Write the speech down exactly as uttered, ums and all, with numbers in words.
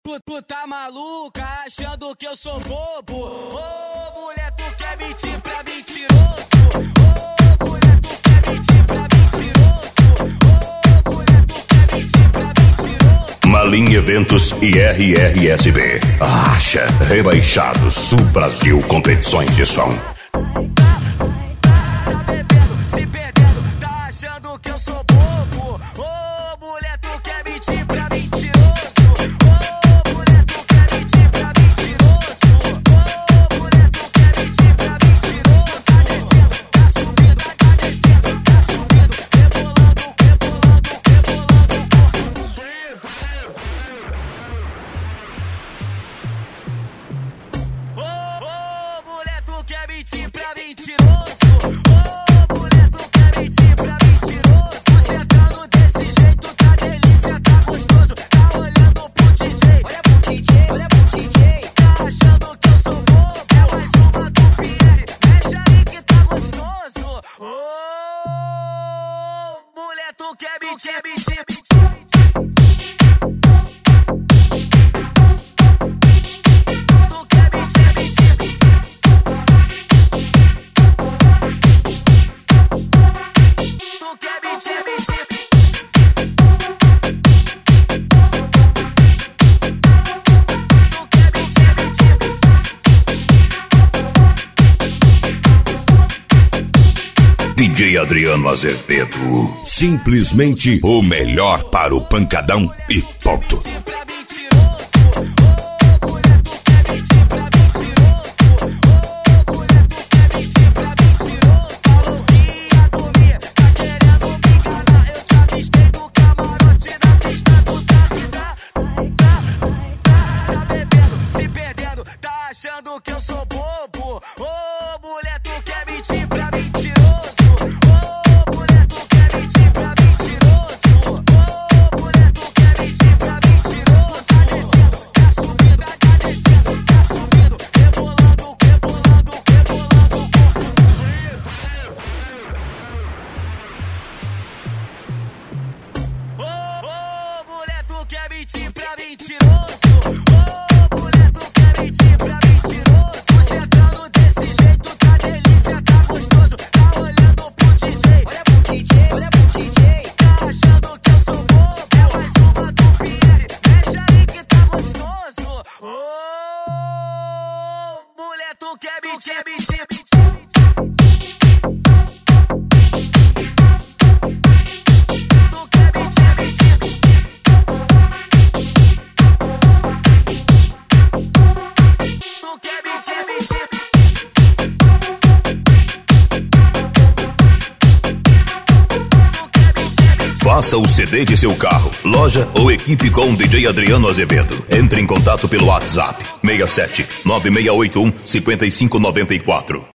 tu, tu tá maluca, achando que eu sou bobo? Ô, oh, mulher, tu quer mentir pra mentiroso? Ô, oh, mulher, tu quer mentir pra mentiroso? Ô, oh, mulher, tu quer mentir pra mentiroso? Malim Eventos e R R S B. Acha, rebaixados, Sul Brasil Competições de Som. Tá bebendo, se perdendo, tá achando que eu sou bobo? Ô, oh, mulher, tu quer mentir pra mentiroso? Mentir pra mentiroso, ô oh, mulher, tu quer mentir pra mentiroso? Sentando desse jeito, tá delícia, tá gostoso. Tá olhando pro D J, olha pro D J, olha pro D J. Tá achando que eu sou bobo? É mais uma do Pierre, mexe aí que tá gostoso. Ô oh, mulher, tu quer mentir, mentir, mentir. D J Adriano Azevedo, simplesmente o melhor para o pancadão e ponto. Achando que eu sou bobo? Ô, oh, mulher, tu quer mentir pra mentiroso? Ô, oh, mulher, tu quer mentir pra mentiroso? Ô, oh, mulher, tu quer mentir pra mentiroso? Tá descendo, tá subindo, tá descendo, tá subindo, rebolando, rebolando, rebolando. Ô, oh, oh, mulher, tu quer mentir pra mentiroso? Ô, oh, mulher, tu quer mentir pra mentiroso? Sentando desse jeito, tá delícia, tá gostoso. Tá olhando pro D J, olha pro D J, olha pro D J. Tá achando que eu sou bobo? É mais uma do Pierre, mexe aí que tá gostoso. Ô, oh, mulher, tu quer mentir, mentir, mentir. Faça o C D de seu carro, loja ou equipe com o D J Adriano Azevedo. Entre em contato pelo WhatsApp seis sete nove seis oito um cinco cinco nove quatro.